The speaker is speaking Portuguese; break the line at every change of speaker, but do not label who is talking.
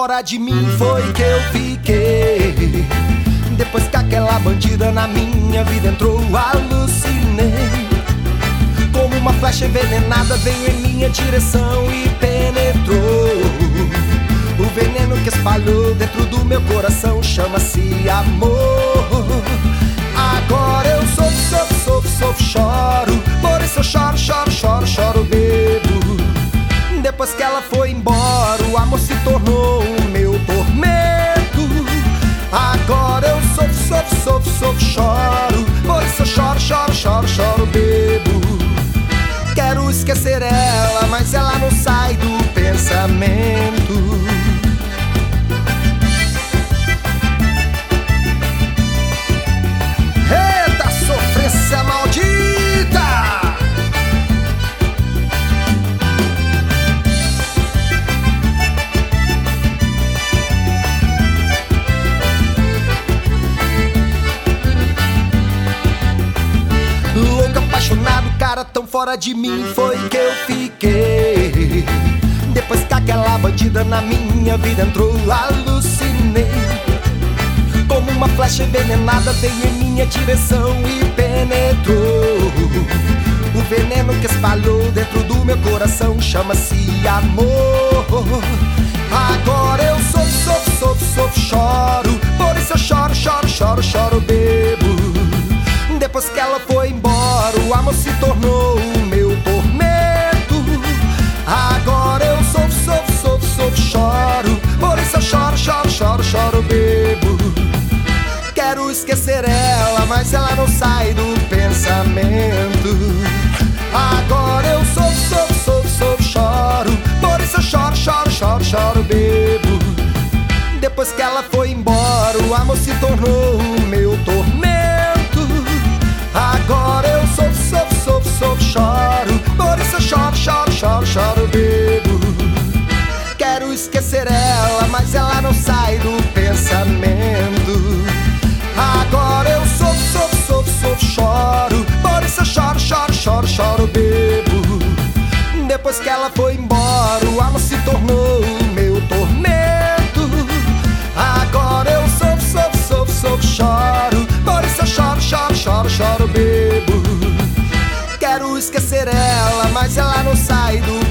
fora de mim foi que eu fiquei. Depois que aquela bandida na minha vida entrou, alucinei. Como uma flecha envenenada veio em minha direção e penetrou. O veneno que espalhou dentro do meu coração chama-se amor. Agora eu sofro, choro. Por isso eu choro, bebo. Depois que ela foi embora, o amor se tornou o meu tormento. Agora eu sofro, choro. Por isso eu choro, bebo. Quero esquecer ela, mas ela não sai do pensamento. Eita, sofrência maldita! Louco, apaixonado, cara tão fora de mim foi que eu fiquei. Depois que aquela bandida na minha vida entrou, alucinei. Como uma flecha envenenada veio em minha direção e penetrou. O veneno que espalhou dentro do meu coração chama-se amor. Agora eu sofro, choro. Por isso eu choro, bebo. Depois que ela foi embora, o amor se tornou o meu tormento. Agora eu sofro, choro. Por isso eu choro, bebo. Quero esquecer ela, mas ela não sai do pensamento. Agora eu sofro, choro. Por isso eu choro, bebo. Depois que ela foi embora, o amor se tornou o meu tormento. Agora eu sofro, choro. Por isso eu choro, bebo. Quero esquecer ela, mas ela não sai do pensamento. Agora eu sofro, choro. Por isso eu choro, bebo. Depois que ela foi embora, o amor se tornou o meu tormento. Agora eu sofro, choro. Por isso eu choro, bebo. Quero esquecer ela, mas ela não sai do